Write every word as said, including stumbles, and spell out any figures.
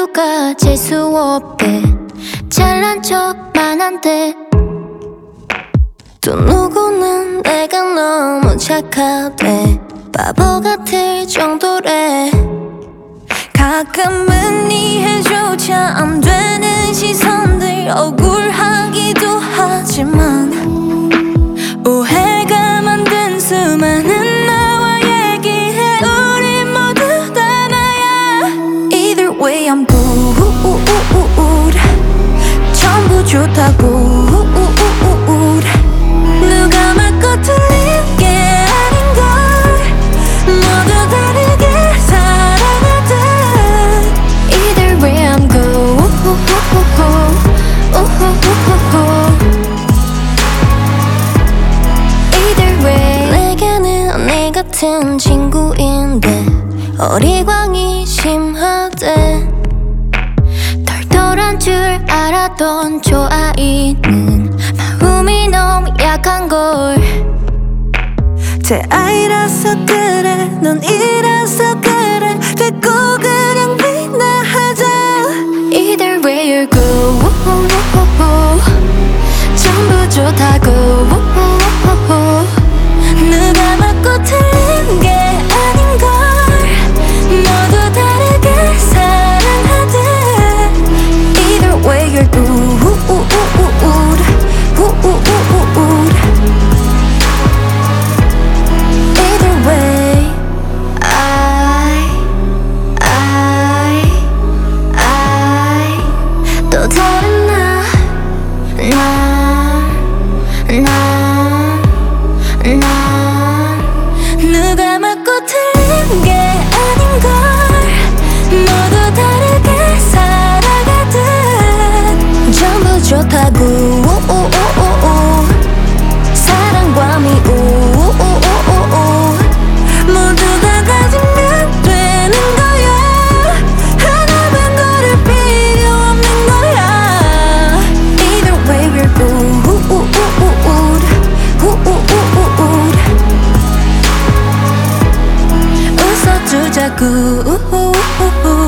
이유가 재수 없대. 잘난 척만 한대. 또 누구는 내가 너무 착하대. 바보 같을 정도래. 가끔은 이해조차 안 되는 시선들 억울하기도 하지만 오해가 만든 수많은 나와 얘기해. 우리 모두 다 나야. Either way I'm good. 전부 좋다고. 누가 맞고 틀린 게 아닌걸. 모두 다르게 살아가듯. Either way I'm good. Either way 내게는 언니 같은 친구인데 어리광이 심하대. 덜덜한 줄 알았던 저 아이는 마음이 너무 약한걸. 제 아이라서 그래. 넌 이라서 그래. 됐고 그냥 비나하자. Either way you're good. 전부 좋다고. 누가 맞고 틀린 게 아닌걸. 모두 다르게 사랑하듯. Either way you're good. Either way I I I 또 다른 나 나 나 나 누가 맞고 틀린 게 아닌걸. 모두 다르게 살아가듯. 전부 좋다고. 사랑과 미움 모두 다 가지면 되는 거야. 하나만 고를 필요 없는 거야. Either way we're good. 웃어주자고.